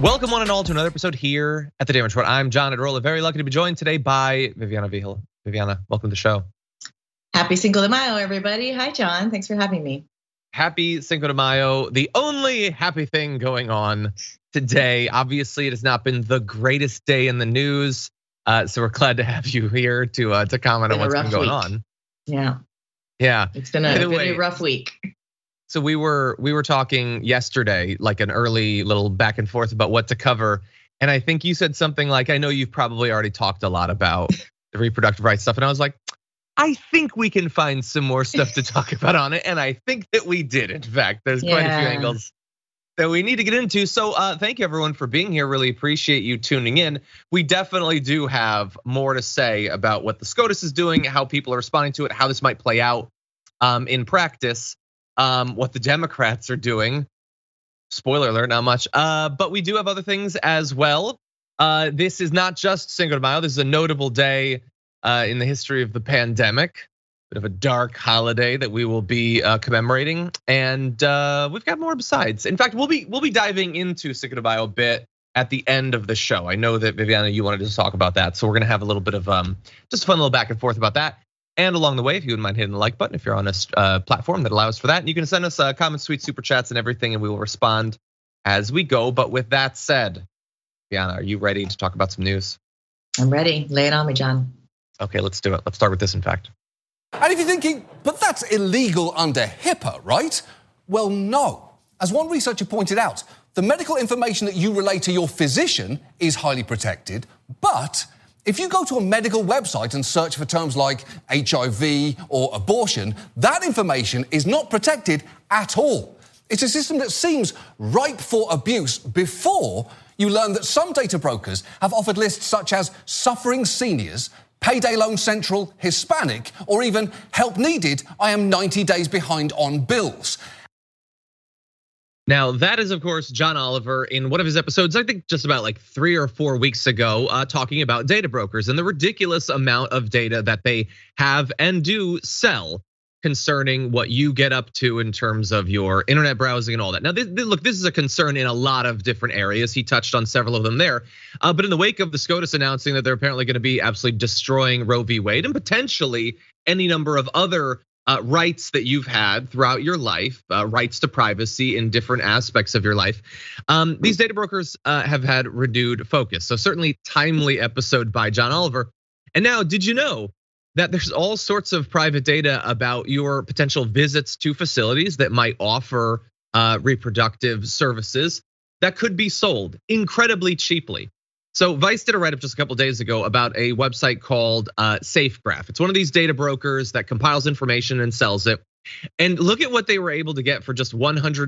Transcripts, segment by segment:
Welcome one and all to another episode here at the Damage Report. I'm John Adarola, very lucky to be joined today by Viviana Vigil. Viviana, welcome to the show. Happy Cinco de Mayo, everybody. Hi, John. Thanks for having me. Happy Cinco de Mayo. The only happy thing going on today. Obviously, it has not been the greatest day in the news. So we're glad to have you here to comment on what's been going on. Yeah. It's been a rough week. So we were talking yesterday, like an early little back and forth about what to cover. And I think you said something like, I know you've probably already talked a lot about the reproductive rights stuff. And I was like, I think we can find some more stuff to talk about on it. And I think that we did. In fact, there's quite a few angles that we need to get into. So thank you everyone for being here. Really appreciate you tuning in. We definitely do have more to say about what the SCOTUS is doing, how people are responding to it, how this might play out in practice. What the Democrats are doing. Spoiler alert, not much. But we do have other things as well. This is not just Cinco de Mayo. This is a notable day in the history of the pandemic. Bit of a dark holiday that we will be commemorating, and we've got more besides. In fact, we'll be diving into Cinco de Mayo a bit at the end of the show. I know that Viviana, you wanted to talk about that, so we're gonna have a little bit of just a fun little back and forth about that. And along the way, if you wouldn't mind hitting the like button, if you're on a platform that allows for that, and you can send us comments, tweets, super chats, and everything, and we will respond as we go. But with that said, Viviana, are you ready to talk about some news? I'm ready. Lay it on me, John. Okay, let's do it. Let's start with this, in fact. And if you're thinking, but that's illegal under HIPAA, right? Well, no. As one researcher pointed out, the medical information that you relay to your physician is highly protected, but if you go to a medical website and search for terms like HIV or abortion, that information is not protected at all. It's a system that seems ripe for abuse before you learn that some data brokers have offered lists such as suffering seniors, payday loan central, Hispanic, or even help needed, I am 90 days behind on bills. Now, that is, of course, John Oliver in one of his episodes, I think just about like 3 or 4 weeks ago, talking about data brokers and the ridiculous amount of data that they have and do sell concerning what you get up to in terms of your internet browsing and all that. Now, look, this is a concern in a lot of different areas. He touched on several of them there. But in the wake of the SCOTUS announcing that they're apparently going to be absolutely destroying Roe v. Wade and potentially any number of other rights that you've had throughout your life, rights to privacy in different aspects of your life. These data brokers have had renewed focus. So certainly timely episode by John Oliver. And now, did you know that there's all sorts of private data about your potential visits to facilities that might offer reproductive services that could be sold incredibly cheaply? So Vice did a write-up just a couple days ago about a website called SafeGraph. It's one of these data brokers that compiles information and sells it. And look at what they were able to get for just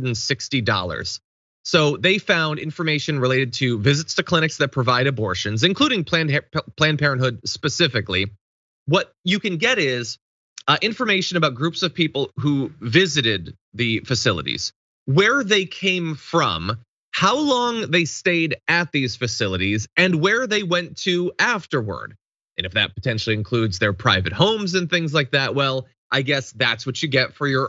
$160. So they found information related to visits to clinics that provide abortions, including Planned Parenthood specifically. What you can get is information about groups of people who visited the facilities, where they came from, how long they stayed at these facilities, and where they went to afterward. And if that potentially includes their private homes and things like that, well, I guess that's what you get for your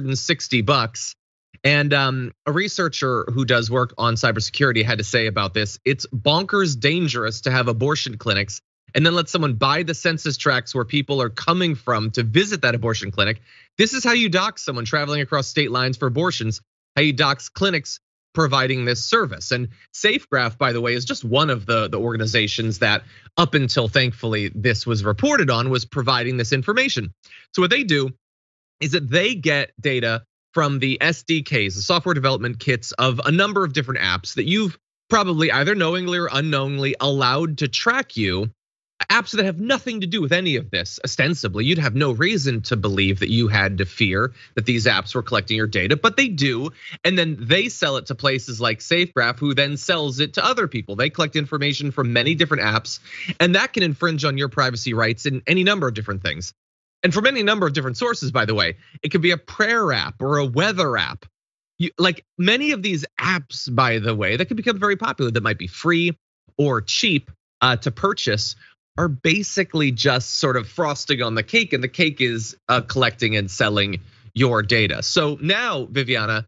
$160. And a researcher who does work on cybersecurity had to say about this, it's bonkers dangerous to have abortion clinics and then let someone buy the census tracts where people are coming from to visit that abortion clinic. This is how you dox someone traveling across state lines for abortions, how you dox clinics providing this service. And SafeGraph, by the way, is just one of the organizations that up until thankfully this was reported on was providing this information. So what they do is that they get data from the SDKs, the software development kits of a number of different apps that you've probably either knowingly or unknowingly allowed to track you, apps that have nothing to do with any of this. Ostensibly, you'd have no reason to believe that you had to fear that these apps were collecting your data, but they do. And then they sell it to places like SafeGraph, who then sells it to other people. They collect information from many different apps, and that can infringe on your privacy rights in any number of different things. And from any number of different sources, by the way. It could be a prayer app or a weather app. Like many of these apps, by the way, that could become very popular, that might be free or cheap to purchase, are basically just sort of frosting on the cake, and the cake is collecting and selling your data. So now, Viviana,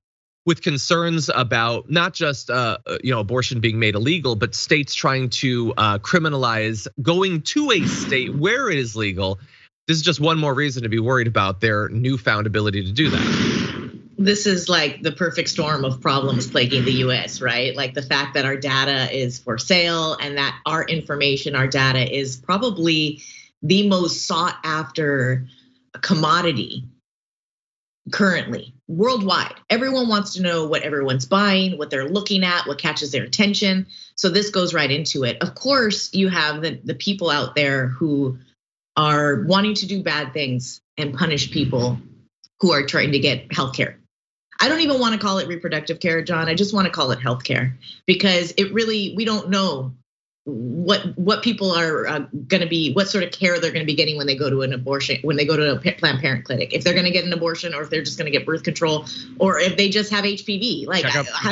with concerns about not just abortion being made illegal, but states trying to criminalize going to a state where it is legal. This is just one more reason to be worried about their newfound ability to do that. This is like the perfect storm of problems plaguing the US, right? Like the fact that our data is for sale and that our information, our data is probably the most sought after commodity currently worldwide. Everyone wants to know what everyone's buying, what they're looking at, what catches their attention. So this goes right into it. Of course, you have the people out there who are wanting to do bad things and punish people who are trying to get healthcare. I don't even want to call it reproductive care, John. I just want to call it healthcare, because we don't know what people are going to be, what sort of care they're going to be getting when they go to an abortion, when they go to a Planned Parenthood clinic, if they're going to get an abortion or if they're just going to get birth control or if they just have HPV. Like,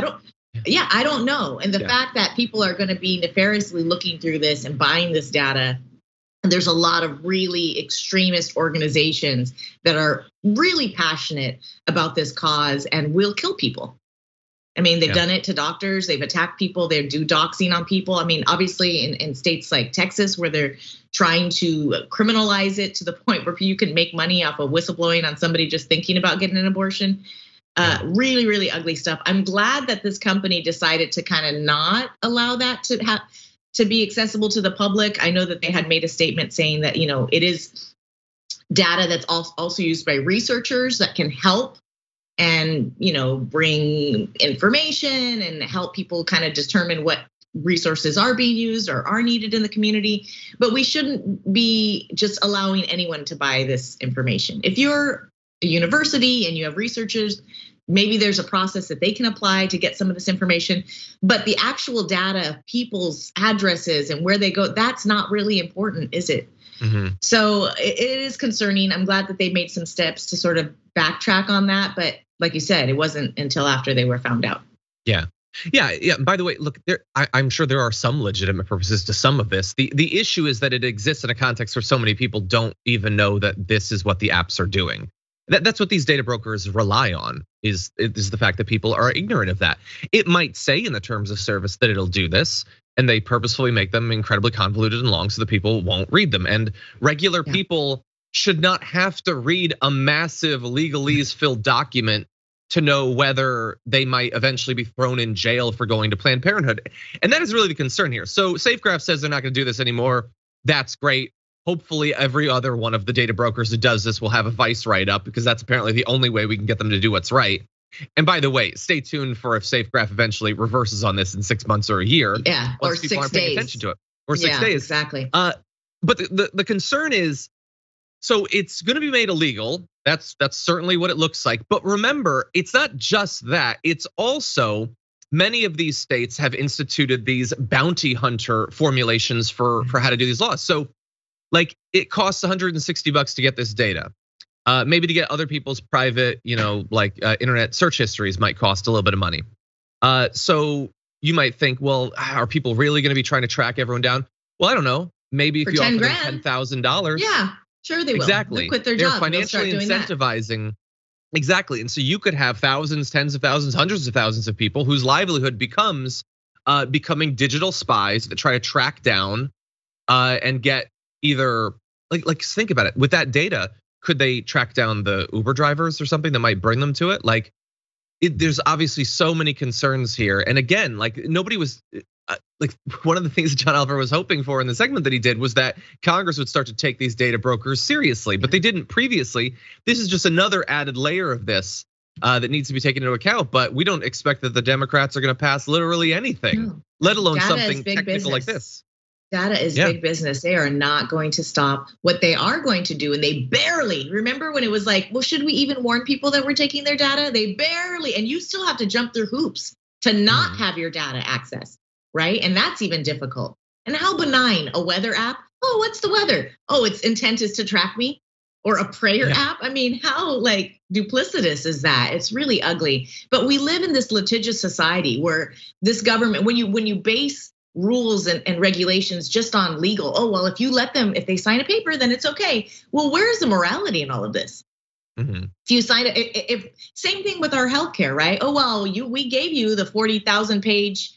I don't know. And the fact that people are going to be nefariously looking through this and buying this data, there's a lot of really extremist organizations that are really passionate about this cause and will kill people. I mean, they've done it to doctors, they've attacked people, they do doxing on people. I mean, obviously in states like Texas, where they're trying to criminalize it to the point where you can make money off of whistleblowing on somebody just thinking about getting an abortion. Really, really ugly stuff. I'm glad that this company decided to kind of not allow that to be accessible to the public. I know that they had made a statement saying that, it is data that's also used by researchers that can help and bring information and help people kind of determine what resources are being used or are needed in the community. But we shouldn't be just allowing anyone to buy this information. If you're a university and you have researchers, maybe there's a process that they can apply to get some of this information, but the actual data of people's addresses and where they go, that's not really important, is it? Mm-hmm. So it is concerning. I'm glad that they made some steps to sort of backtrack on that. But like you said, it wasn't until after they were found out. Yeah. By the way, look, I'm sure there are some legitimate purposes to some of this. The issue is that it exists in a context where so many people don't even know that this is what the apps are doing. That's what these data brokers rely on, is the fact that people are ignorant of that. It might say in the terms of service that it'll do this, and they purposefully make them incredibly convoluted and long so that people won't read them. And regular people should not have to read a massive legalese-filled document to know whether they might eventually be thrown in jail for going to Planned Parenthood. And that is really the concern here. So Safegraph says they're not gonna do this anymore. That's great. Hopefully every other one of the data brokers who does this will have a Vice write-up, because that's apparently the only way we can get them to do what's right. And by the way, stay tuned for if Safegraph eventually reverses on this in 6 months or a year. Yeah, or 6 days. People aren't paying attention to it. Or 6 days. Exactly. But the concern is, so it's gonna be made illegal. That's certainly what it looks like. But remember, it's not just that. It's also, many of these states have instituted these bounty hunter formulations for how to do these laws. So like, it costs $160 to get this data. Maybe to get other people's private, internet search histories might cost a little bit of money. So you might think, well, are people really gonna be trying to track everyone down? Well, I don't know. Maybe if you offer them $10,000. Yeah, sure they will. Exactly. They'll quit their They're job. financially incentivizing. Exactly. And so you could have thousands, tens of thousands, hundreds of thousands of people whose livelihood becomes becoming digital spies that try to track down and get either, like think about it, with that data, could they track down the Uber drivers or something that might bring them to it? Like, there's obviously so many concerns here. And again, like, nobody was, like, one of the things John Oliver was hoping for in the segment that he did was that Congress would start to take these data brokers seriously, but they didn't previously. This is just another added layer of this that needs to be taken into account. But we don't expect that the Democrats are gonna pass literally anything, let alone something technical like this. Data is big business. They are not going to stop what they are going to do. And they barely, remember when it was like, well, should we even warn people that we're taking their data? They barely, and you still have to jump through hoops to not have your data accessed, right? And that's even difficult. And how benign, a weather app? Oh, what's the weather? Oh, its intent is to track me. Or a prayer app. I mean, how like duplicitous is that? It's really ugly. But we live in this litigious society where this government, when you base rules and regulations just on legal. Oh, well, if you let them, if they sign a paper, then it's okay. Well, where is the morality in all of this? Mm-hmm. If you sign it, if same thing with our healthcare, right? Oh well, we gave you the 40,000 page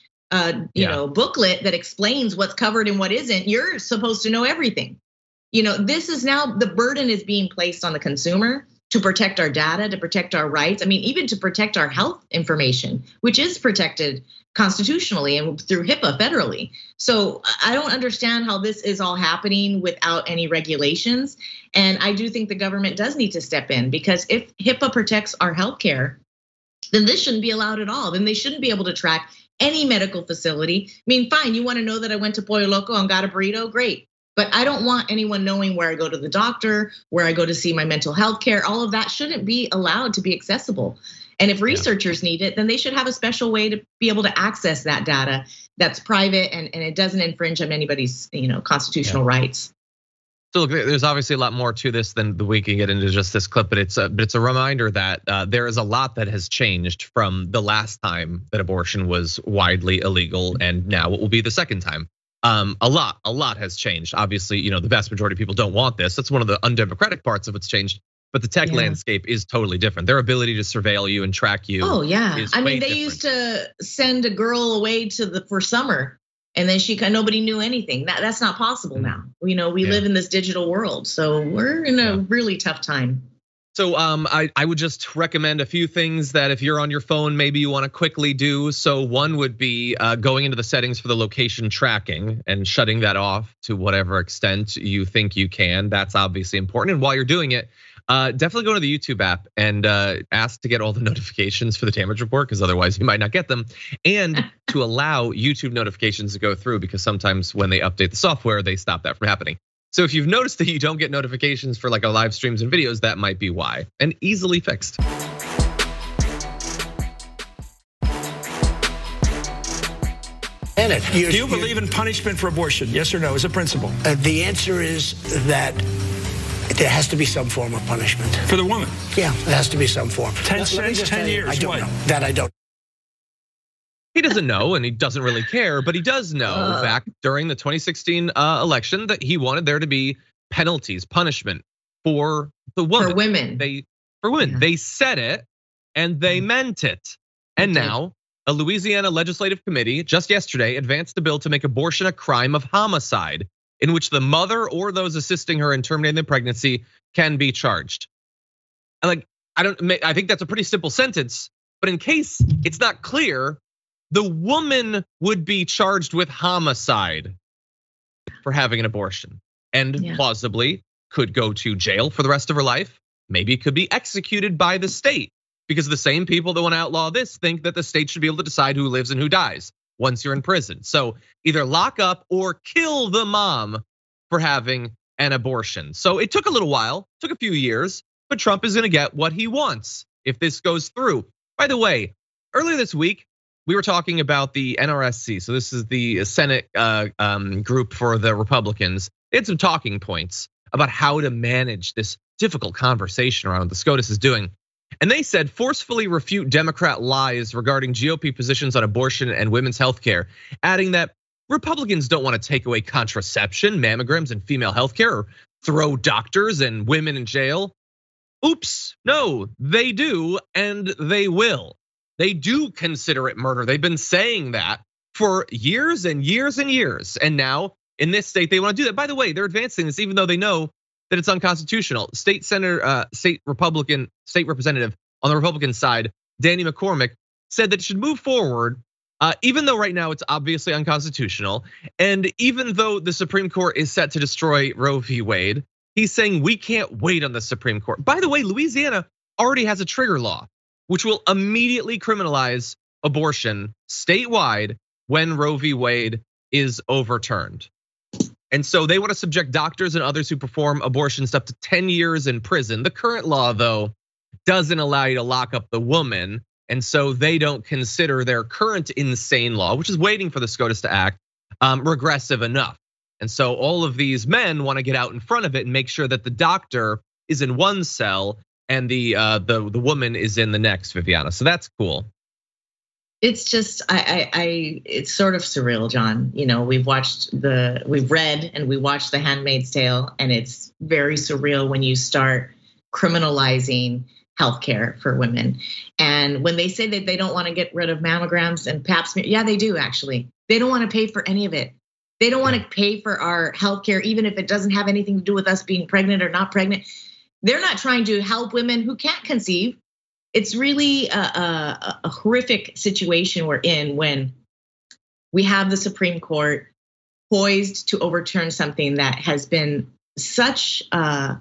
booklet that explains what's covered and what isn't. You're supposed to know everything. This is now the burden is being placed on the consumer to protect our data, to protect our rights. I mean, even to protect our health information, which is protected constitutionally and through HIPAA federally. So I don't understand how this is all happening without any regulations. And I do think the government does need to step in, because if HIPAA protects our healthcare, then this shouldn't be allowed at all. Then they shouldn't be able to track any medical facility. I mean, fine, you want to know that I went to Pollo Loco and got a burrito? Great. But I don't want anyone knowing where I go to the doctor, where I go to see my mental health care. All of that shouldn't be allowed to be accessible. And if researchers need it, then they should have a special way to be able to access that data that's private and it doesn't infringe on anybody's constitutional rights. So look, there's obviously a lot more to this than we can get into just this clip, but it's a reminder that there is a lot that has changed from the last time that abortion was widely illegal, and now it will be the second time. A lot has changed. Obviously, the vast majority of people don't want this. That's one of the undemocratic parts of what's changed. But the tech landscape is totally different. Their ability to surveil you and track you. Oh yeah, I mean, they different. used to send a girl away for summer, and then nobody knew anything. That's not possible now. We live in this digital world, so we're in a really tough time. So I would just recommend a few things that if you're on your phone, maybe you want to quickly do. So one would be going into the settings for the location tracking and shutting that off to whatever extent you think you can. That's obviously important. And while you're doing it, definitely go to the YouTube app and ask to get all the notifications for the damage report, because otherwise you might not get them. And to allow YouTube notifications to go through, because sometimes when they update the software, they stop that from happening. So if you've noticed that you don't get notifications for like our live streams and videos, that might be why, and easily fixed. Do you believe in punishment for abortion? Yes or no, as a principle? The answer is that there has to be some form of punishment. For the woman? Yeah, there has to be some form. 10 cents, 10 years, I don't what? know. That I don't. He doesn't know, and he doesn't really care, but he does know back during the 2016 election that he wanted there to be penalties, punishment for the woman. For women. They said it and they meant it. And now a Louisiana legislative committee just yesterday advanced a bill to make abortion a crime of homicide, in which the mother or those assisting her in terminating the pregnancy can be charged. And I think that's a pretty simple sentence, but in case it's not clear, the woman would be charged with homicide for having an abortion, and plausibly could go to jail for the rest of her life. Maybe could be executed by the state, because the same people that want to outlaw this think that the state should be able to decide who lives and who dies once you're in prison. So either lock up or kill the mom for having an abortion. So it took a little while, took a few years, but Trump is gonna get what he wants if this goes through. By the way, earlier this week, we were talking about the NRSC. So this is the Senate group for the Republicans. They had some talking points about how to manage this difficult conversation around what the SCOTUS is doing. And they said forcefully refute Democrat lies regarding GOP positions on abortion and women's health care, adding that Republicans don't want to take away contraception, mammograms, and female health care, or throw doctors and women in jail. Oops, no, they do, and they will. They do consider it murder. They've been saying that for years and years and years. And now in this state, they want to do that. By the way, they're advancing this even though they know that it's unconstitutional. State representative on the Republican side, Danny McCormick, said that it should move forward, even though right now it's obviously unconstitutional. And even though the Supreme Court is set to destroy Roe v. Wade, he's saying we can't wait on the Supreme Court. By the way, Louisiana already has a trigger law, which will immediately criminalize abortion statewide when Roe v. Wade is overturned. And so they want to subject doctors and others who perform abortions up to 10 years in prison. The current law, though, doesn't allow you to lock up the woman. And so they don't consider their current insane law, which is waiting for the SCOTUS to act, regressive enough. And so all of these men want to get out in front of it and make sure that the doctor is in one cell and the woman is in the next, Viviana. So that's cool. It's just it's sort of surreal, John. We've read and we watched The Handmaid's Tale, and it's very surreal when you start criminalizing healthcare for women. And when they say that they don't want to get rid of mammograms and pap smear, yeah, they do actually. They don't want to pay for any of it. They don't want to pay for our healthcare, even if it doesn't have anything to do with us being pregnant or not pregnant. They're not trying to help women who can't conceive. It's really a horrific situation we're in when we have the Supreme Court poised to overturn something that has been such an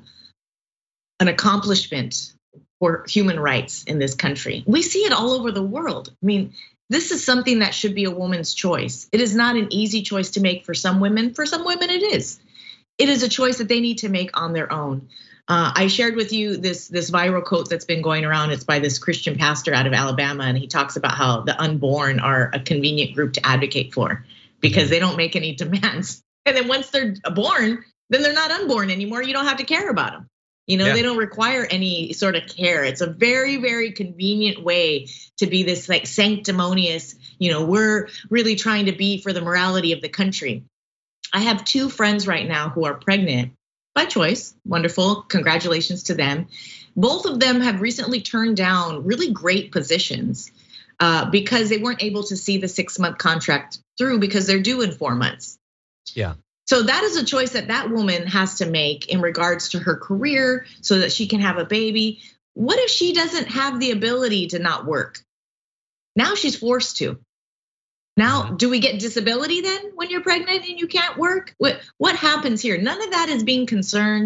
accomplishment for human rights in this country. We see it all over the world. I mean, this is something that should be a woman's choice. It is not an easy choice to make for some women. For some women, it is. It is a choice that they need to make on their own. I shared with you this viral quote that's been going around. It's by this Christian pastor out of Alabama, and he talks about how the unborn are a convenient group to advocate for because they don't make any demands. And then once they're born, then they're not unborn anymore. You don't have to care about them. They don't require any sort of care. It's a very, very convenient way to be this like sanctimonious, we're really trying to be for the morality of the country. I have 2 friends right now who are pregnant by choice. Wonderful, congratulations to them. Both of them have recently turned down really great positions because they weren't able to see the 6-month contract through because they're due in 4 months. Yeah. So that is a choice that woman has to make in regards to her career so that she can have a baby. What if she doesn't have the ability to not work? Now she's forced to. Now, do we get disability then when you're pregnant and you can't work? What happens here? None of that is being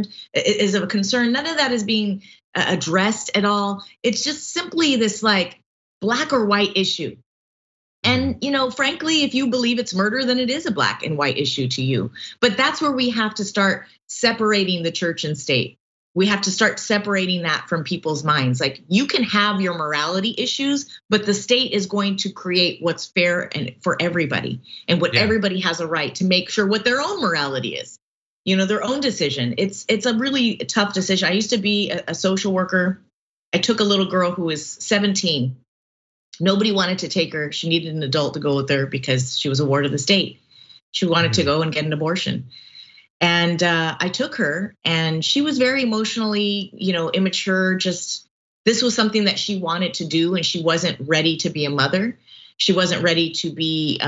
is of a concern. None of that is being addressed at all. It's just simply this like black or white issue. And frankly, if you believe it's murder, then it is a black and white issue to you. But that's where we have to start separating the church and state. We have to start separating that from people's minds. Like you can have your morality issues, but the state is going to create what's fair and for everybody and what everybody has a right to make sure what their own morality is. Their own decision. It's a really tough decision. I used to be a social worker. I took a little girl who was 17. Nobody wanted to take her. She needed an adult to go with her because she was a ward of the state. She wanted to go and get an abortion. And I took her and she was very emotionally, immature. This was something that she wanted to do and she wasn't ready to be a mother. She wasn't ready to be,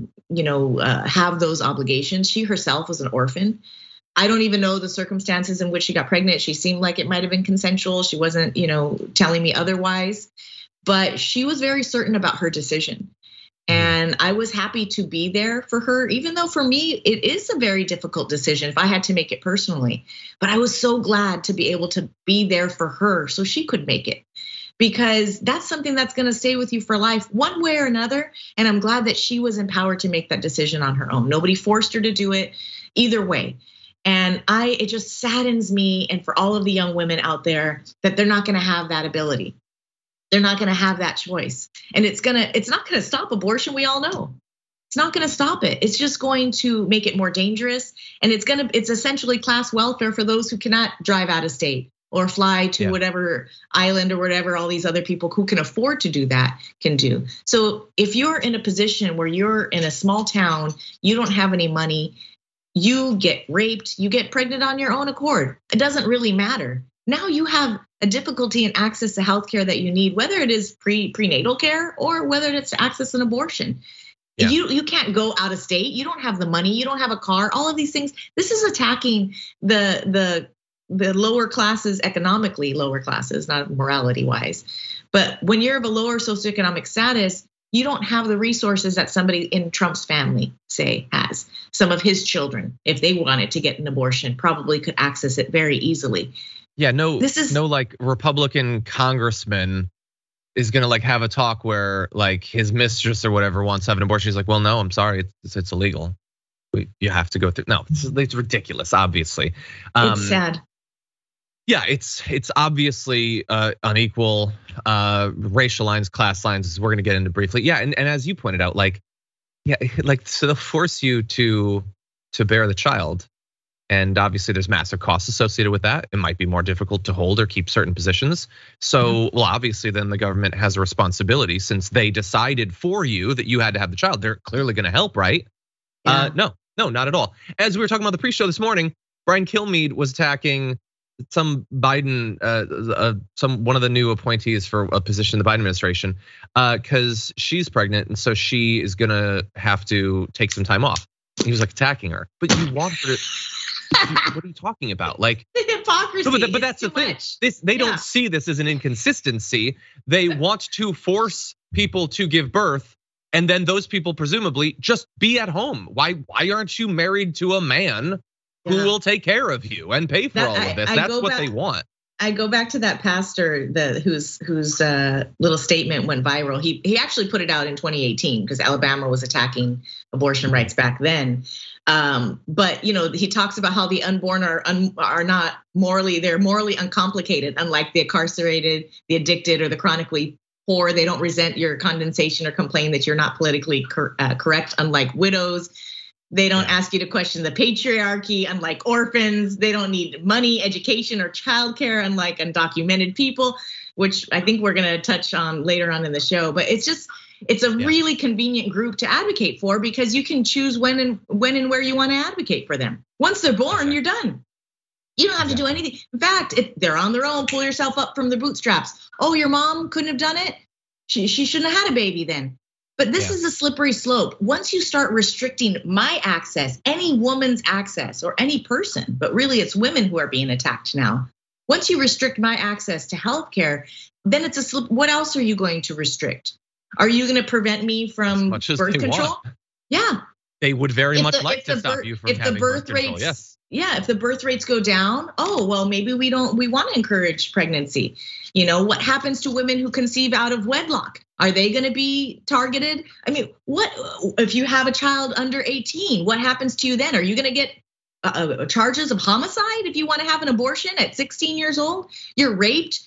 have those obligations. She herself was an orphan. I don't even know the circumstances in which she got pregnant. She seemed like it might've been consensual. She wasn't, telling me otherwise. But she was very certain about her decision. And I was happy to be there for her, even though for me, it is a very difficult decision if I had to make it personally. But I was so glad to be able to be there for her so she could make it. Because that's something that's gonna stay with you for life, one way or another. And I'm glad that she was empowered to make that decision on her own. Nobody forced her to do it either way. And it just saddens me and for all of the young women out there that they're not gonna have that ability. They're not gonna have that choice. And it's not gonna stop abortion, we all know. It's not gonna stop it. It's just going to make it more dangerous. And it's essentially class welfare for those who cannot drive out of state or fly to whatever island or whatever all these other people who can afford to do that can do. So if you're in a position where you're in a small town, you don't have any money, you get raped, you get pregnant on your own accord. It doesn't really matter. Now you have a difficulty in access to healthcare that you need, whether it is prenatal care or whether it's to access an abortion. Yeah. You can't go out of state. You don't have the money. You don't have a car. All of these things. This is attacking the lower classes, economically lower classes, not morality wise. But when you're of a lower socioeconomic status, you don't have the resources that somebody in Trump's family, say, has. Some of his children, if they wanted to get an abortion, probably could access it very easily. Yeah, no like Republican congressman is gonna like have a talk where like his mistress or whatever wants to have an abortion. He's like, well, no, I'm sorry, it's illegal. You have to go through. No, it's ridiculous. Obviously, it's sad. Yeah, it's obviously unequal racial lines, class lines, as we're gonna get into briefly. Yeah, and as you pointed out, so they'll force you to bear the child. And obviously there's massive costs associated with that. It might be more difficult to hold or keep certain positions. So, well, obviously then the government has a responsibility since they decided for you that you had to have the child. They're clearly gonna help, right? Yeah. No, not at all. As we were talking about the pre-show this morning, Brian Kilmeade was attacking some Biden, one of the new appointees for a position in the Biden administration, because she's pregnant and so she is gonna have to take some time off. He was like attacking her, but you want her to. What are you talking about? Like the hypocrisy. No, but that's the thing. They don't see this as an inconsistency. They want to force people to give birth, and then those people presumably just be at home. Why aren't you married to a man who will take care of you and pay for all of this? That's what they want. I go back to that pastor whose little statement went viral. He actually put it out in 2018 because Alabama was attacking abortion rights back then. But he talks about how the unborn are not they're morally uncomplicated, unlike the incarcerated, the addicted, or the chronically poor. They don't resent your condensation or complain that you're not politically correct, unlike widows. They don't ask you to question the patriarchy, unlike orphans. They don't need money, education, or childcare, unlike undocumented people, which I think we're gonna touch on later on in the show. But it's a really convenient group to advocate for because you can choose when and where you want to advocate for them. Once they're born, you're done. You don't have to do anything. In fact, if they're on their own, pull yourself up from the bootstraps. Oh, your mom couldn't have done it? She shouldn't have had a baby then. But this is a slippery slope. Once you start restricting my access, any woman's access, or any person, but really it's women who are being attacked now. Once you restrict my access to healthcare, then it's a slip. What else are you going to restrict? Are you going to prevent me from birth control? Yeah. They would very much like to stop you from having birth control. Yes. Yeah, if the birth rates go down, well, maybe we want to encourage pregnancy. What happens to women who conceive out of wedlock? Are they going to be targeted? I mean, what if you have a child under 18? What happens to you then? Are you going to get charges of homicide if you want to have an abortion at 16 years old? You're raped.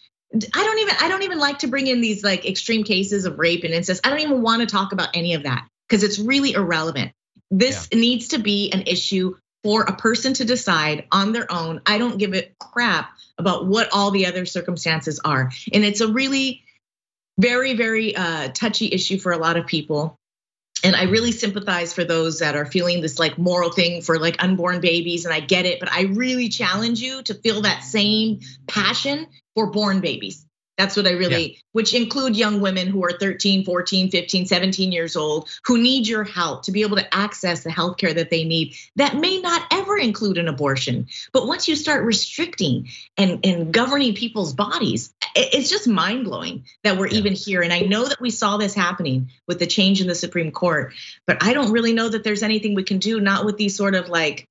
I don't even like to bring in these like extreme cases of rape and incest. I don't even want to talk about any of that because it's really irrelevant. This needs to be an issue for a person to decide on their own. I don't give a crap about what all the other circumstances are. And it's a really very, very touchy issue for a lot of people. And I really sympathize for those that are feeling this like moral thing for like unborn babies. And I get it, but I really challenge you to feel that same passion for born babies. That's what I really, which include young women who are 13, 14, 15, 17 years old, who need your help to be able to access the healthcare that they need. That may not ever include an abortion. But once you start restricting and governing people's bodies, it's just mind blowing that we're even here. And I know that we saw this happening with the change in the Supreme Court, but I don't really know that there's anything we can do, not with these sort of like,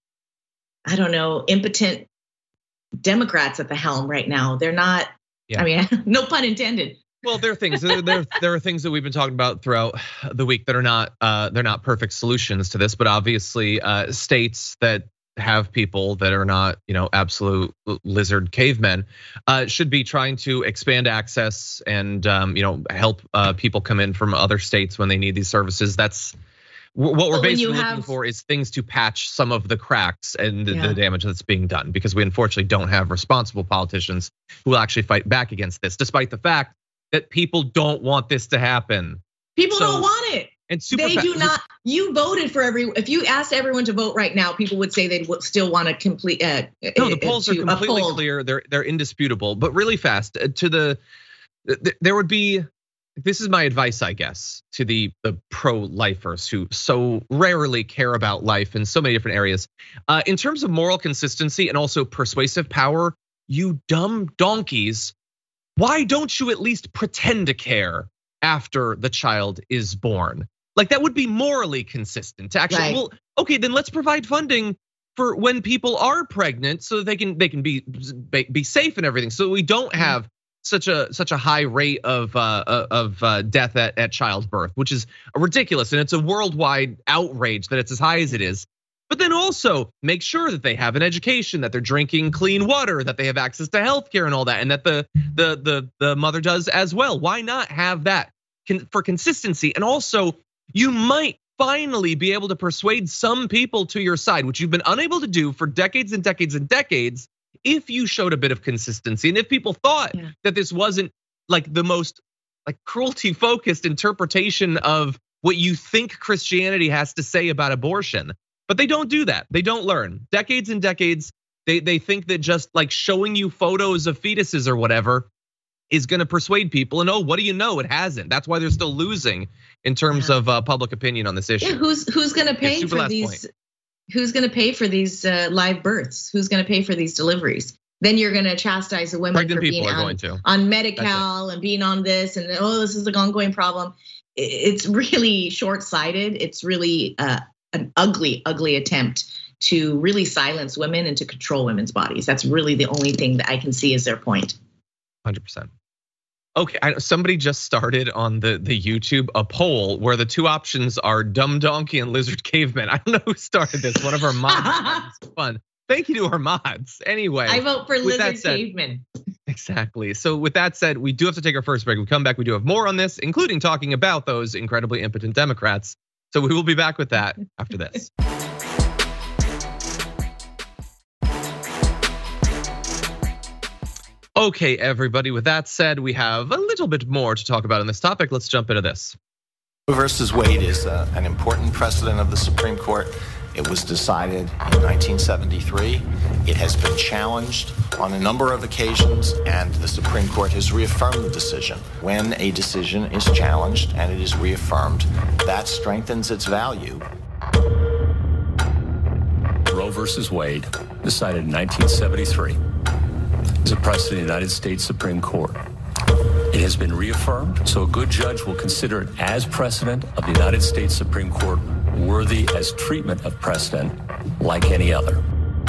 I don't know, impotent Democrats at the helm right now. They're not. I mean, no pun intended. Well, there are things. There are things that we've been talking about throughout the week that are not. They're not perfect solutions to this, but obviously, states that have people that are not, absolute lizard cavemen, should be trying to expand access and, help people come in from other states when they need these services. That's what we're basically looking for is things to patch some of the cracks and the damage that's being done, because we unfortunately don't have responsible politicians who will actually fight back against this, despite the fact that people don't want this to happen. People don't want it. And they do not. You voted for if you asked everyone to vote right now, people would say they would still want to complete. No, the polls are completely clear. They're indisputable. But really fast there would be. This is my advice, I guess, to the pro-lifers who so rarely care about life in so many different areas. In terms of moral consistency and also persuasive power, you dumb donkeys, why don't you at least pretend to care after the child is born? Like that would be morally consistent to actually, well, okay, then let's provide funding for when people are pregnant so that they can be safe and everything. So we don't have such a high rate of death at childbirth, which is ridiculous, and it's a worldwide outrage that it's as high as it is. But then also make sure that they have an education, that they're drinking clean water, that they have access to healthcare and all that, and that the mother does as well. Why not have that for consistency? And also, you might finally be able to persuade some people to your side, which you've been unable to do for decades and decades and decades. If you showed a bit of consistency, and if people thought that this wasn't like the most like cruelty focused interpretation of what you think Christianity has to say about abortion, but they don't do that. They don't learn. Decades and decades They think that just like showing you photos of fetuses or whatever is going to persuade people. And what do you know? It hasn't. That's why they're still losing in terms of public opinion on this issue. Yeah, who's going to pay for these? Who's going to pay for these live births? Who's going to pay for these deliveries? Then you're going to chastise the women Pregnant for being on Medi-Cal and being on this, and this is an ongoing problem. It's really short-sighted. It's really an ugly, ugly attempt to really silence women and to control women's bodies. That's really the only thing that I can see as their point. 100%. Okay, somebody just started on the YouTube a poll where the two options are dumb donkey and lizard caveman. I don't know who started this. One of our mods. It's fun. Thank you to our mods. Anyway, I vote for lizard caveman. Exactly. So with that said, we do have to take our first break. We come back, we do have more on this, including talking about those incredibly impotent Democrats. So we will be back with that after this. Okay, everybody, with that said, we have a little bit more to talk about on this topic. Let's jump into this. Roe versus Wade is an important precedent of the Supreme Court. It was decided in 1973. It has been challenged on a number of occasions, and the Supreme Court has reaffirmed the decision. When a decision is challenged and it is reaffirmed, that strengthens its value. Roe versus Wade, decided in 1973, is a precedent of the United States Supreme Court. It has been reaffirmed, so a good judge will consider it as precedent of the United States Supreme Court, worthy as treatment of precedent like any other.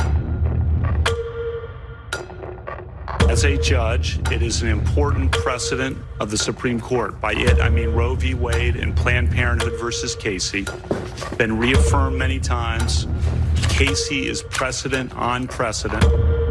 As a judge, it is an important precedent of the Supreme Court. By it, I mean Roe v. Wade and Planned Parenthood versus Casey. Been reaffirmed many times. Casey is precedent on precedent.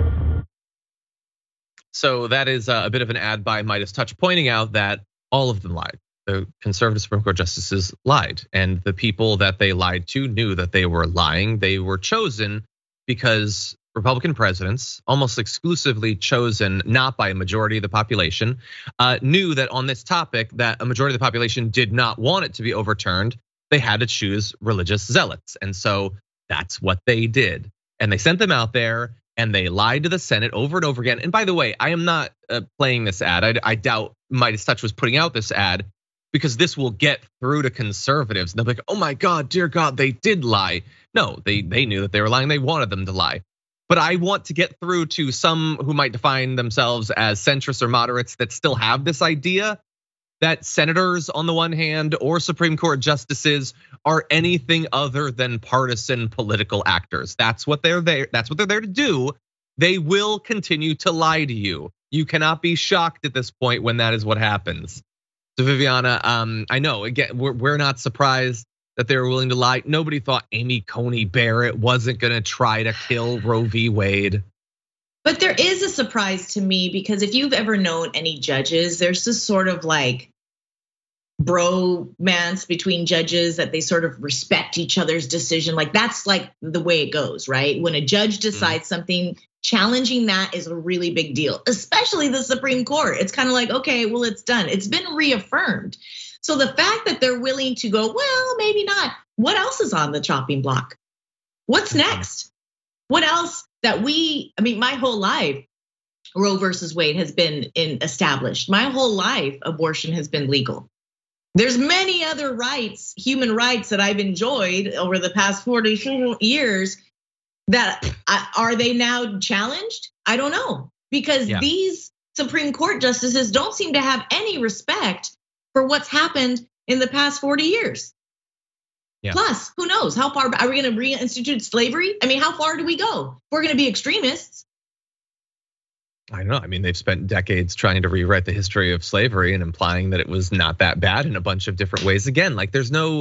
So that is a bit of an ad by Midas Touch, pointing out that all of them lied. The conservative Supreme Court justices lied, and the people that they lied to knew that they were lying. They were chosen because Republican presidents, almost exclusively chosen not by a majority of the population, knew that on this topic that a majority of the population did not want it to be overturned. They had to choose religious zealots, and so that's what they did. And they sent them out there. And they lied to the Senate over and over again. And by the way, I am not playing this ad. I doubt Midas Touch was putting out this ad because this will get through to conservatives. And they'll be like, oh my God, dear God, they did lie. No, they knew that they were lying. They wanted them to lie. But I want to get through to some who might define themselves as centrists or moderates that still have this idea that senators on the one hand or Supreme Court justices are anything other than partisan political actors. That's what they're there. That's what they're there to do. They will continue to lie to you. You cannot be shocked at this point when that is what happens. So Viviana, I know again, we're not surprised that they were willing to lie. Nobody thought Amy Coney Barrett wasn't gonna try to kill Roe v. Wade. But there is a surprise to me because if you've ever known any judges, there's this sort of like bromance between judges that they sort of respect each other's decision. Like that's like the way it goes, right? When a judge decides something, challenging that is a really big deal, especially the Supreme Court. It's kind of like, okay, well, it's done. It's been reaffirmed. So the fact that they're willing to go, well, maybe not. What else is on the chopping block? What's next? What else that my whole life, Roe versus Wade has been established. My whole life, abortion has been legal. There's many other rights, human rights that I've enjoyed over the past 40 years that are they now challenged? I don't know, because these Supreme Court justices don't seem to have any respect for what's happened in the past 40 years. Yeah. Plus, who knows, how far are we gonna reinstitute slavery? I mean, how far do we go? We're gonna be extremists. I don't know. I mean, they've spent decades trying to rewrite the history of slavery and implying that it was not that bad in a bunch of different ways. Again, like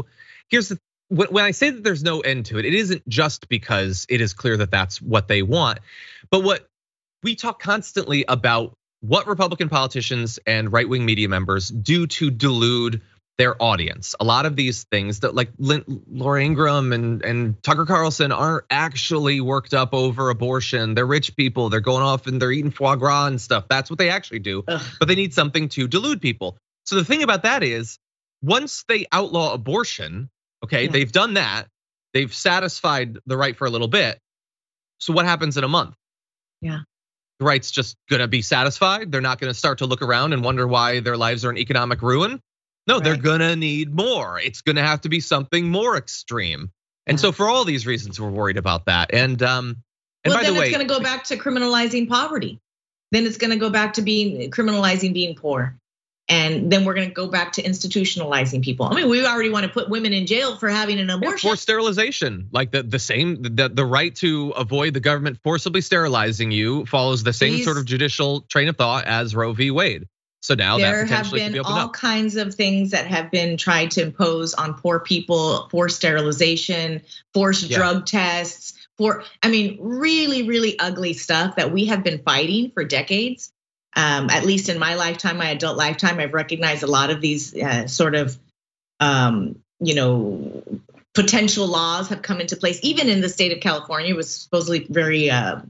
when I say that there's no end to it, it isn't just because it is clear that that's what they want. But what we talk constantly about what Republican politicians and right-wing media members do to delude their audience. A lot of these things that like Laura Ingraham and Tucker Carlson aren't actually worked up over abortion. They're rich people. They're going off and they're eating foie gras and stuff. That's what they actually do. But they need something to delude people. So the thing about that is, once they outlaw abortion, okay, they've done that. They've satisfied the right for a little bit. So what happens in a month? Yeah. The right's just gonna be satisfied. They're not gonna start to look around and wonder why their lives are in economic ruin. No, they're gonna need more. It's gonna have to be something more extreme. And so for all these reasons, we're worried about that. And by the way, it's gonna go back to criminalizing poverty. Then it's gonna go back to criminalizing being poor. And then we're going to go back to institutionalizing people. I mean, we already want to put women in jail for having an abortion. For sterilization, like the right to avoid the government forcibly sterilizing you follows the same sort of judicial train of thought as Roe v. Wade. So now that potentially could be opened up. There have been all kinds of things that have been tried to impose on poor people: forced sterilization, forced drug tests, really, really ugly stuff that we have been fighting for decades. At least in my lifetime, my adult lifetime, I've recognized a lot of these sort of, potential laws have come into place. Even in the state of California, it was supposedly very,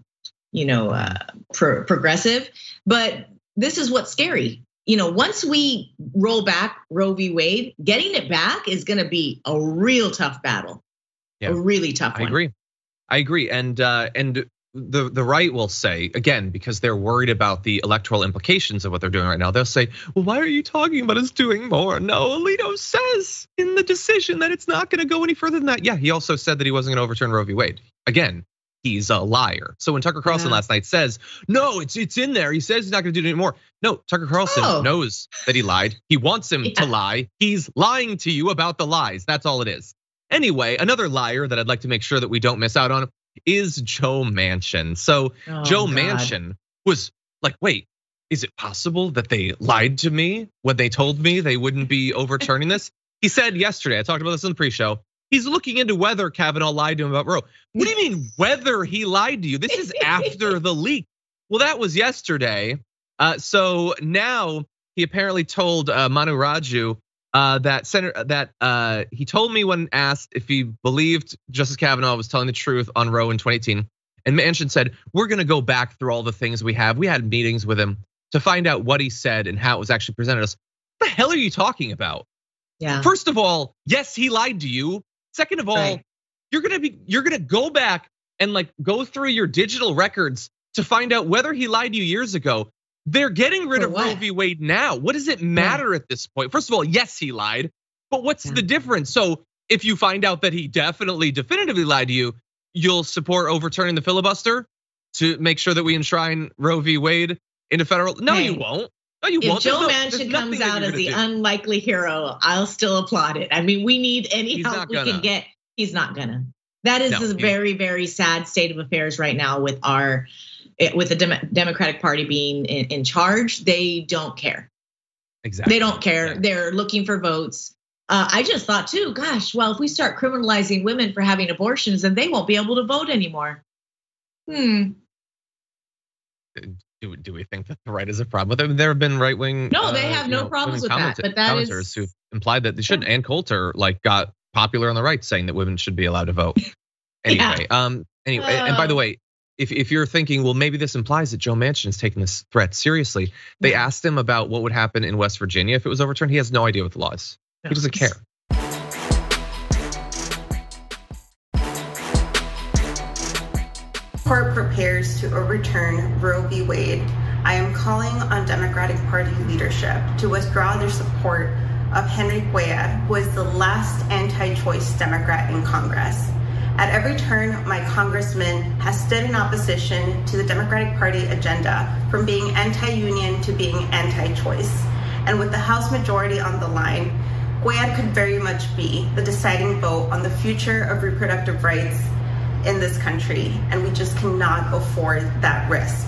progressive. But this is what's scary. Once we roll back Roe v. Wade, getting it back is going to be a real tough battle. Yeah. A really tough one. I agree. And the right will say, again, because they're worried about the electoral implications of what they're doing right now, they'll say, well, why are you talking about us doing more? No, Alito says in the decision that it's not gonna go any further than that. Yeah, he also said that he wasn't gonna overturn Roe v. Wade. Again, he's a liar. So when Tucker Carlson last night says, no, it's in there, he says he's not gonna do it anymore. No, Tucker Carlson knows that he lied. He wants him to lie. He's lying to you about the lies. That's all it is. Anyway, another liar that I'd like to make sure that we don't miss out on is Joe Manchin. So Joe Manchin was like, wait, is it possible that they lied to me when they told me they wouldn't be overturning this? He said yesterday, I talked about this in the pre-show, he's looking into whether Kavanaugh lied to him about Roe. What do you mean whether he lied to you? This is after the leak. Well, that was yesterday. So now he apparently told Manu Raju that he told me when asked if he believed Justice Kavanaugh was telling the truth on Roe in 2018. And Manchin said, we're gonna go back through all the things we have. We had meetings with him to find out what he said and how it was actually presented to us. What the hell are you talking about? Yeah. First of all, yes, he lied to you. Second of all, you're gonna go back and like go through your digital records to find out whether he lied to you years ago. They're getting rid of Roe v. Wade now. What does it matter at this point? First of all, yes, he lied, but what's the difference? So if you find out that he definitively lied to you, you'll support overturning the filibuster to make sure that we enshrine Roe v. Wade into federal. No, you won't. No, you won't. If Joe Manchin comes out as the unlikely hero, I'll still applaud it. I mean, we need any help we can get. He's not gonna. That is a very, very sad state of affairs right now with the Democratic Party being in charge. They don't care. Exactly. They don't care. Exactly. They're looking for votes. I just thought too, gosh, well, if we start criminalizing women for having abortions, then they won't be able to vote anymore. Do we think that the right is a problem with them? There have been right-wing. No, they have no problems with that. But that commenters who implied that they shouldn't. Ann Coulter got popular on the right saying that women should be allowed to vote. Anyway, and by the way, if you're thinking, well, maybe this implies that Joe Manchin is taking this threat seriously. They asked him about what would happen in West Virginia if it was overturned. He has no idea what the law is. He doesn't care. Court prepares to overturn Roe v. Wade, I am calling on Democratic Party leadership to withdraw their support of Henry Cuellar, who is the last anti-choice Democrat in Congress. At every turn, my congressman has stood in opposition to the Democratic Party agenda, from being anti-union to being anti-choice. And with the House majority on the line, Cuellar could very much be the deciding vote on the future of reproductive rights in this country, and we just cannot afford that risk.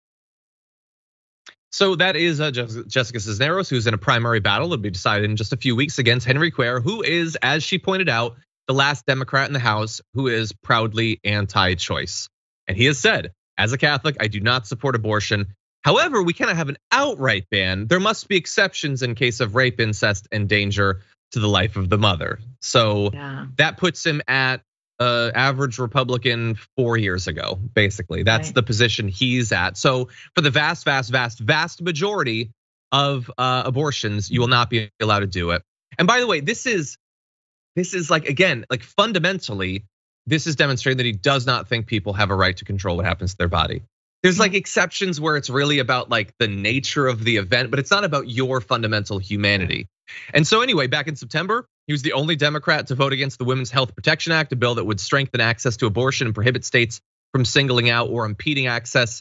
So that is Jessica Cisneros, who's in a primary battle that'll be decided in just a few weeks against Henry Cuellar, who is, as she pointed out, the last Democrat in the House who is proudly anti-choice. And he has said, as a Catholic, I do not support abortion. However, we cannot have an outright ban. There must be exceptions in case of rape, incest, and danger to the life of the mother. So that puts him at average Republican 4 years ago, basically. That's the position he's at. So for the vast majority of abortions, you will not be allowed to do it. And by the way, this is like, again, like fundamentally, this is demonstrating that he does not think people have a right to control what happens to their body. There's like exceptions where it's really about like the nature of the event, but it's not about your fundamental humanity. And so anyway, back in September, he was the only Democrat to vote against the Women's Health Protection Act, a bill that would strengthen access to abortion and prohibit states from singling out or impeding access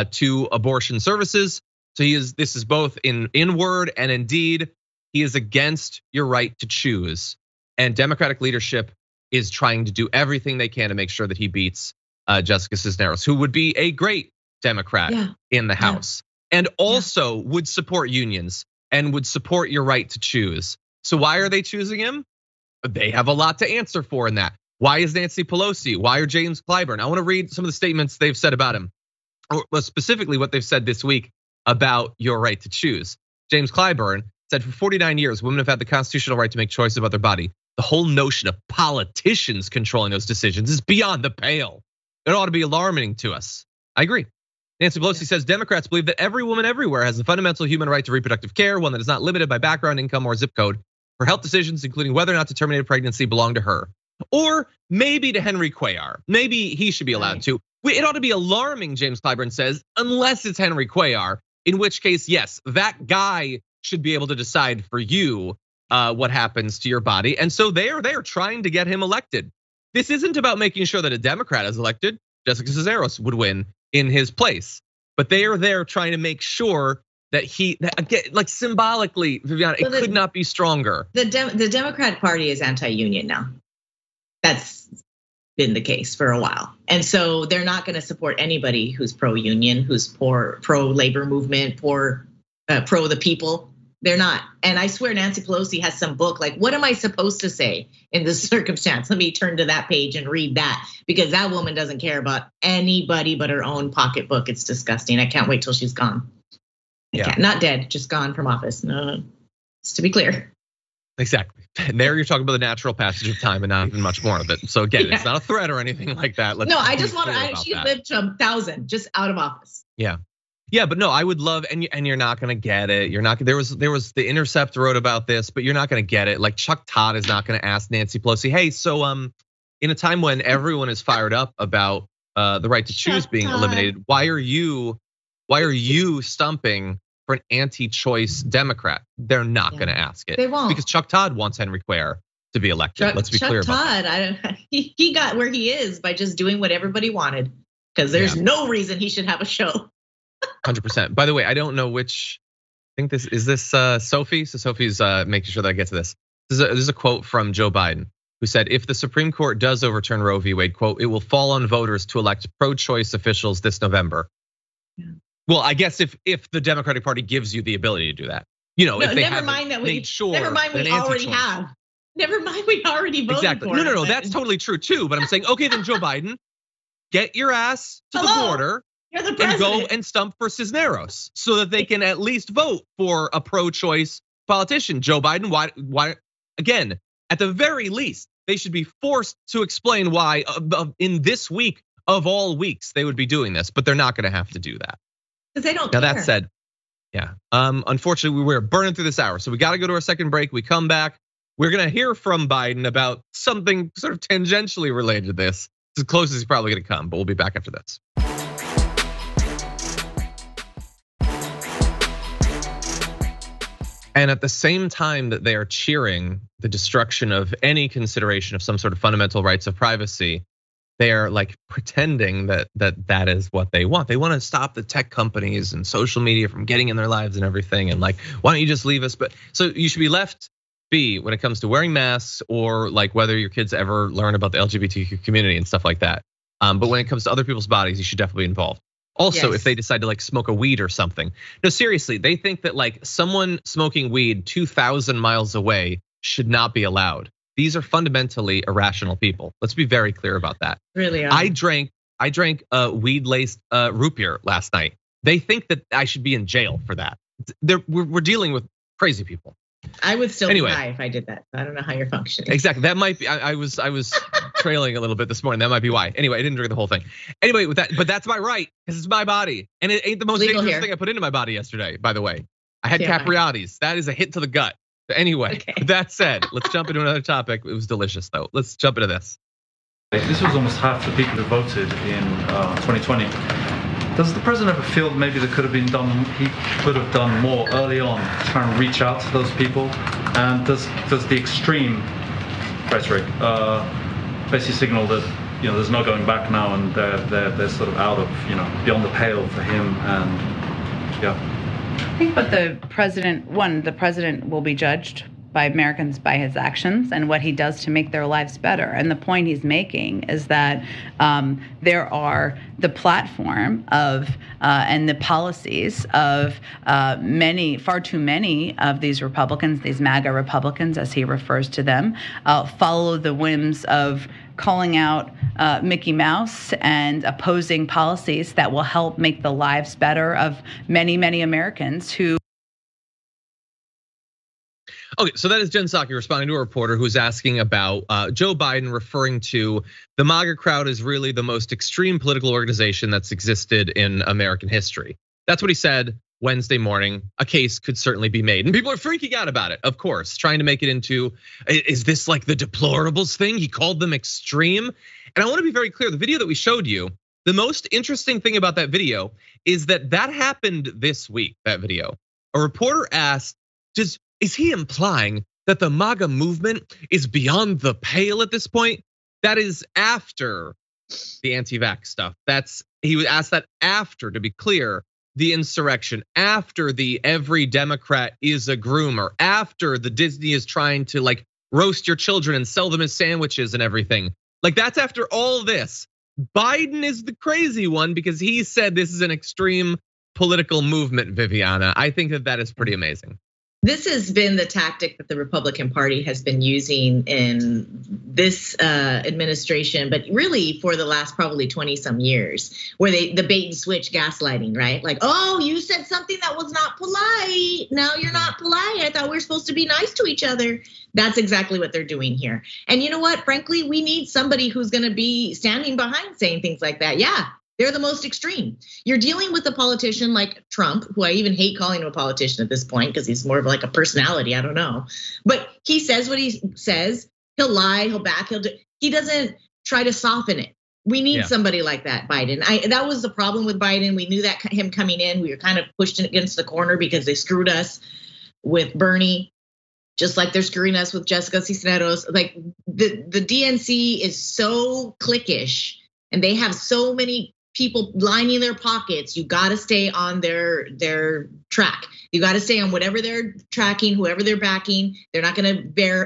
to abortion services. So this is both in word and in deed. He is against your right to choose. And Democratic leadership is trying to do everything they can to make sure that he beats Jessica Cisneros, who would be a great Democrat in the House, and also would support unions and would support your right to choose. So why are they choosing him? They have a lot to answer for in that. Why is Nancy Pelosi? Why are James Clyburn? I want to read some of the statements they've said about him, or specifically what they've said this week about your right to choose. James Clyburn said, for 49 years, women have had the constitutional right to make choices about their body. The whole notion of politicians controlling those decisions is beyond the pale. It ought to be alarming to us. I agree. Nancy Pelosi says Democrats believe that every woman everywhere has the fundamental human right to reproductive care, one that is not limited by background, income, or zip code. Her health decisions, including whether or not to terminate a pregnancy, belong to her. Or maybe to Henry Cuellar. Maybe he should be allowed to. It ought to be alarming, James Clyburn says, unless it's Henry Cuellar, in which case, yes, that guy should be able to decide for you what happens to your body. And so they are trying to get him elected. This isn't about making sure that a Democrat is elected. Jessica Cisneros would win in his place, but they are there trying to make sure that again, like symbolically, Viviana, it could not be stronger. The Democratic Party is anti-union now. That's been the case for a while, and so they're not going to support anybody who's pro-union, who's pro-labor movement, pro the people. They're not. And I swear Nancy Pelosi has some book, like, what am I supposed to say in this circumstance? Let me turn to that page and read that, because that woman doesn't care about anybody but her own pocketbook. It's disgusting. I can't wait till she's gone. Not dead, just gone from office. No, just to be clear. Exactly. And there you're talking about the natural passage of time and not even much more of it. So again, it's not a threat or anything like that. I just want she lived to 1,000, just out of office. Yeah, but no, I would love, and you're not gonna get it. You're not. There was The Intercept wrote about this, but you're not gonna get it. Like Chuck Todd is not gonna ask Nancy Pelosi, hey, so in a time when everyone is fired up about the right to choose being eliminated, why are you stumping for an anti-choice Democrat? They're not gonna ask it. They won't, because Chuck Todd wants Henry Cuellar to be elected. Let's be clear about that. He got where he is by just doing what everybody wanted, because there's no reason he should have a show. 100%. By the way, I don't know which. I think this is Sophie. So Sophie's making sure that I get to this. This is a quote from Joe Biden, who said, "If the Supreme Court does overturn Roe v. Wade, quote, it will fall on voters to elect pro-choice officials this November." Yeah. Well, I guess if the Democratic Party gives you the ability to do that, if they never mind that we already have. Never mind, we already voted for it. No, that's totally true too. But I'm saying, okay, then Joe Biden, get your ass to the border. And go and stump for Cisneros so that they can at least vote for a pro-choice politician. Joe Biden, why? Again, at the very least, they should be forced to explain why in this week of all weeks they would be doing this, but they're not going to have to do that. Because they don't care. Now that said, unfortunately we're burning through this hour, so we got to go to our second break. We come back, we're going to hear from Biden about something sort of tangentially related to this. It's as close as he's probably going to come, but we'll be back after this. And at the same time that they are cheering the destruction of any consideration of some sort of fundamental rights of privacy, they are like pretending that is what they want. They want to stop the tech companies and social media from getting in their lives and everything. And like, why don't you just leave us? But so you should be left be when it comes to wearing masks, or like whether your kids ever learn about the LGBTQ community and stuff like that. But when it comes to other people's bodies, you should definitely be involved. Also, if they decide to like smoke a weed or something. No, seriously, they think that like someone smoking weed 2,000 miles away should not be allowed. These are fundamentally irrational people. Let's be very clear about that. Really are. I drank weed-laced root beer last night. They think that I should be in jail for that. We're dealing with crazy people. I would still be high if I did that. I don't know how you're functioning. Exactly. That might be. I was trailing a little bit this morning. That might be why. Anyway, I didn't drink the whole thing. Anyway, with that, but that's my right because it's my body, and it ain't the most dangerous thing I put into my body yesterday. By the way, I had Capriati's. That is a hit to the gut. But anyway, with that said, let's jump into another topic. It was delicious though. Let's jump into this. This was almost half the people who voted in 2020. Does the president ever feel maybe there could have been done? He could have done more early on, trying to reach out to those people. And does the extreme rhetoric basically signal that there's no going back now, and they're sort of out of beyond the pale for him? And yeah, I think, but the president will be judged by Americans by his actions and what he does to make their lives better. And the point he's making is that there are the platform of and the policies of far too many of these Republicans, these MAGA Republicans, as he refers to them, follow the whims of calling out Mickey Mouse and opposing policies that will help make the lives better of many, many Americans who. Okay, so that is Jen Psaki responding to a reporter who's asking about Joe Biden, referring to the MAGA crowd as really the most extreme political organization that's existed in American history. That's what he said Wednesday morning. A case could certainly be made, and people are freaking out about it, of course, trying to make it into, is this like the deplorables thing? He called them extreme. And I want to be very clear, the video that we showed you, the most interesting thing about that video is that happened this week, that video. A reporter asked, is he implying that the MAGA movement is beyond the pale at this point? That is after the anti-vax stuff. He was asked that after, to be clear, the insurrection, after the every Democrat is a groomer, after the Disney is trying to like roast your children and sell them as sandwiches and everything. Like that's after all this. Biden is the crazy one because he said this is an extreme political movement, Viviana. I think that is pretty amazing. This has been the tactic that the Republican Party has been using in this administration, but really for the last probably 20 some years, where the bait and switch gaslighting, right? Like, oh, you said something that was not polite. Now you're not polite. I thought we were supposed to be nice to each other. That's exactly what they're doing here. And you know what? Frankly, we need somebody who's going to be standing behind saying things like that. Yeah. They're the most extreme. You're dealing with a politician like Trump, who I even hate calling him a politician at this point because he's more of like a personality. I don't know. But he says what he says. He'll lie, he'll back, he doesn't try to soften it. We need somebody like that, Biden. That was the problem with Biden. We knew that him coming in, we were kind of pushed against the corner because they screwed us with Bernie, just like they're screwing us with Jessica Cisneros. Like the DNC is so cliquish and they have so many people lining their pockets. You got to stay on their track. You got to stay on whatever they're tracking, whoever they're backing. They're not going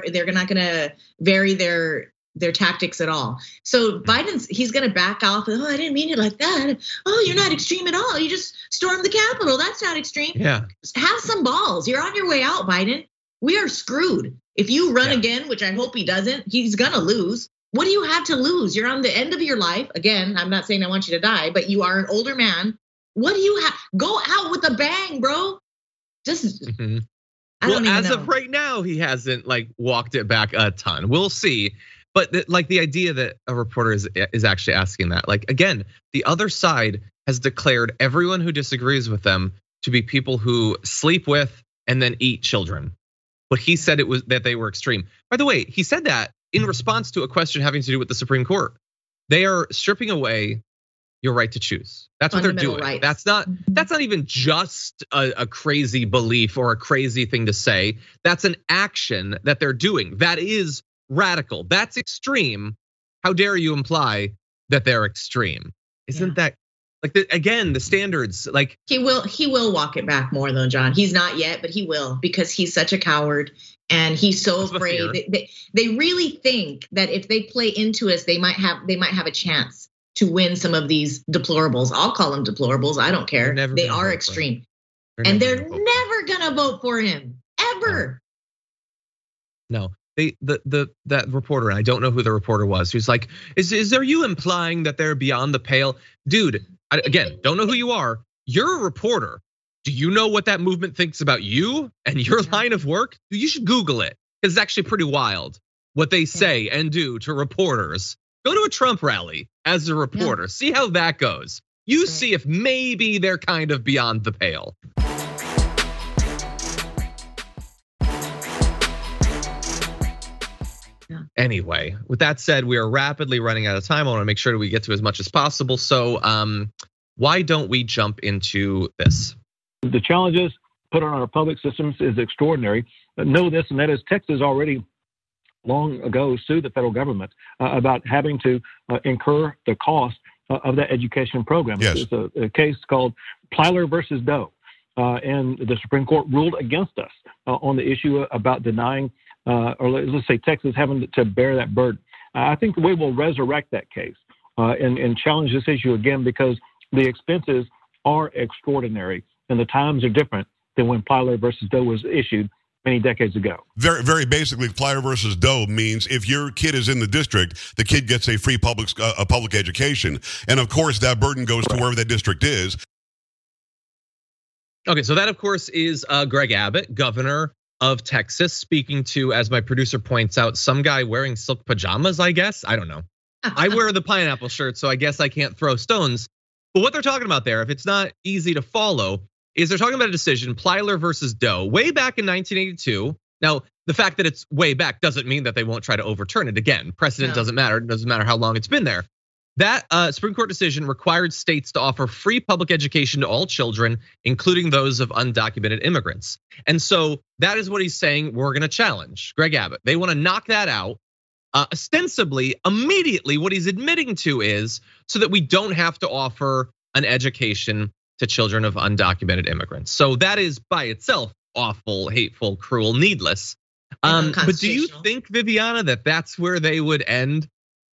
to vary their tactics at all. So he's going to back off. Oh, I didn't mean it like that. Oh, you're not extreme at all. You just stormed the Capitol. That's not extreme. Yeah. Have some balls. You're on your way out, Biden. We are screwed. If you run again, which I hope he doesn't, he's going to lose. What do you have to lose? You're on the end of your life. Again, I'm not saying I want you to die, but you are an older man. What do you have? Go out with a bang, bro. Just, I don't even as know. Of right now, he hasn't like walked it back a ton. We'll see. But like the idea that a reporter is actually asking that, like, again, the other side has declared everyone who disagrees with them to be people who sleep with and then eat children. But he said it was that they were extreme. By the way, he said that in response to a question having to do with the Supreme Court. They are stripping away your right to choose. That's what they're doing. Rights. That's not even just a crazy belief or a crazy thing to say. That's an action that they're doing. That is radical. That's extreme. How dare you imply that they're extreme? Isn't that like again the standards? Like he will walk it back more though, John. He's not yet, but he will because he's such a coward. And he's so afraid. They really think that if they play into us, they might have a chance to win some of these deplorables. I'll call them deplorables. I don't care. They are extreme, and they're never gonna vote for him ever. No, that reporter, and I don't know who the reporter was. Who's like, are you implying that they're beyond the pale, dude? Again, don't know who you are. You're a reporter. Do you know what that movement thinks about you and your line of work? You should Google it. It's actually pretty wild what they say and do to reporters. Go to a Trump rally as a reporter. See how that goes. You see if maybe they're kind of beyond the pale. Anyway, with that said, we are rapidly running out of time. I want to make sure that we get to as much as possible. So Why don't we jump into this? The challenges put on our public systems is extraordinary. Know this, and that is Texas already long ago sued the federal government about having to incur the cost of that education program. Yes. It's a case called Plyler versus Doe. And the Supreme Court ruled against us on the issue about denying, or let's say Texas having to bear that burden. I think we will resurrect that case and challenge this issue again, because the expenses are extraordinary and the times are different than when Plyler versus Doe was issued many decades ago. Very, very basically, Plyler versus Doe means if your kid is in the district, the kid gets a free public education. And of course, that burden goes to wherever that district is. Okay, so that, of course, is Greg Abbott, governor of Texas, speaking to, as my producer points out, some guy wearing silk pajamas, I guess. I don't know. I wear the pineapple shirt, so I guess I can't throw stones. But what they're talking about there, if it's not easy to follow, is they're talking about a decision, Plyler versus Doe, way back in 1982. Now, the fact that it's way back doesn't mean that they won't try to overturn it again. Precedent doesn't matter. It doesn't matter how long it's been there. That Supreme Court decision required states to offer free public education to all children, including those of undocumented immigrants. And so that is what he's saying we're going to challenge, Greg Abbott. They want to knock that out. Ostensibly, immediately, what he's admitting to is so that we don't have to offer an education to children of undocumented immigrants. So that is by itself awful, hateful, cruel, needless. But do you think, Viviana, that that's where they would end?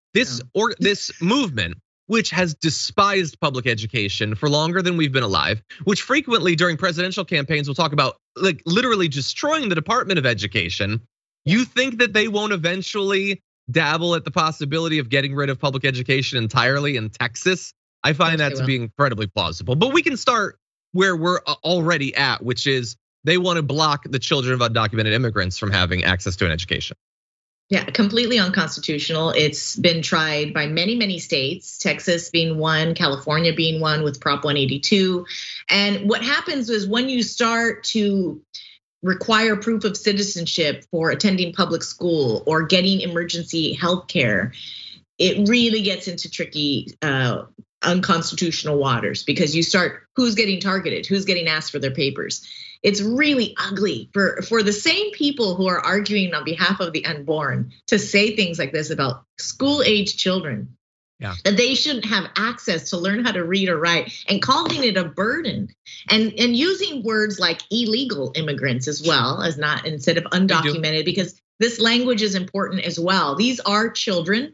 This movement, which has despised public education for longer than we've been alive, which frequently during presidential campaigns will talk about like literally destroying the Department of Education. You think that they won't eventually dabble at the possibility of getting rid of public education entirely in Texas? I find that to be incredibly plausible. But we can start where we're already at, which is they want to block the children of undocumented immigrants from having access to an education. Yeah, completely unconstitutional. It's been tried by many, many states, Texas being one, California being one with Prop 182. And what happens is when you start to require proof of citizenship for attending public school or getting emergency health care, it really gets into tricky unconstitutional waters, because you start, who's getting targeted, who's getting asked for their papers. It's really ugly for the same people who are arguing on behalf of the unborn to say things like this about school-age children. Yeah. That they shouldn't have access to learn how to read or write, and calling it a burden, and using words like illegal immigrants as well as not, instead of undocumented, because this language is important as well. These are children.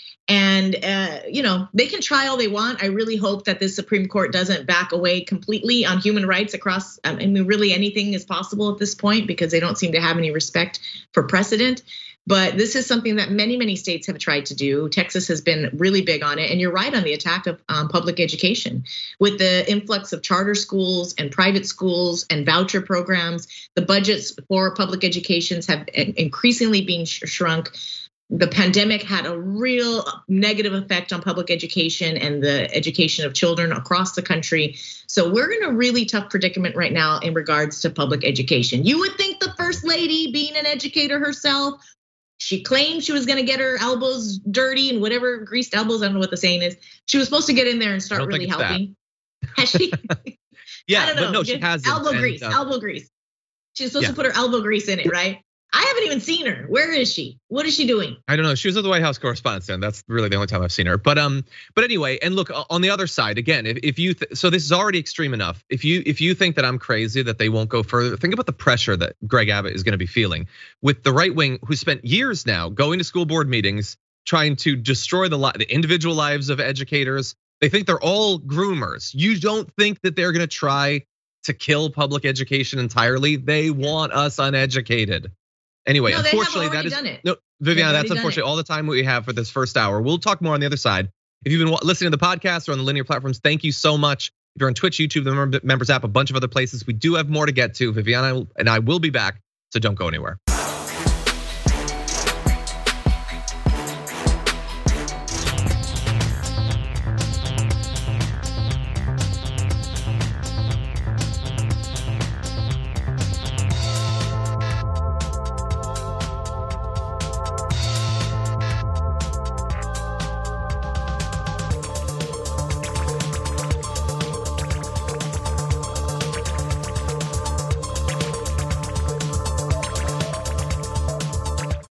And they can try all they want. I really hope that this Supreme Court doesn't back away completely on human rights across. I mean, really anything is possible at this point, because they don't seem to have any respect for precedent. But this is something that many, many states have tried to do. Texas has been really big on it. And you're right on the attack of public education. With the influx of charter schools and private schools and voucher programs, the budgets for public educations have increasingly been shrunk. The pandemic had a real negative effect on public education and the education of children across the country. So we're in a really tough predicament right now in regards to public education. You would think the First Lady, being an educator herself, she claimed she was going to get her elbows dirty and whatever, greased elbows, I don't know what the saying is. She was supposed to get in there and start really helping. Has she? Yeah, I don't know. But no, she hasn't. Elbow grease. She's supposed to put her elbow grease in it, right? I haven't even seen her. Where is she? What is she doing? I don't know. She was at the White House Correspondents' Dinner. That's really the only time I've seen her. But anyway, and look, on the other side, again, if you so this is already extreme enough. If you think that I'm crazy that they won't go further, think about the pressure that Greg Abbott is going to be feeling with the right wing, who spent years now going to school board meetings trying to destroy the individual lives of educators. They think they're all groomers. You don't think that they're going to try to kill public education entirely? They want us uneducated. Anyway, no, unfortunately, that is no, Viviana. That's unfortunately all the time we have for this first hour. We'll talk more on the other side. If you've been listening to the podcast or on the linear platforms, thank you so much. If you're on Twitch, YouTube, the Members app, a bunch of other places, we do have more to get to. Viviana and I will be back, so don't go anywhere.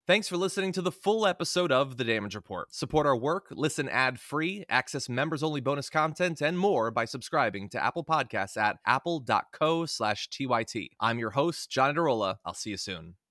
Thanks for listening to the full episode of The Damage Report. Support our work, listen ad-free, access members-only bonus content, and more by subscribing to Apple Podcasts at apple.co/TYT. I'm your host, John Adarola. I'll see you soon.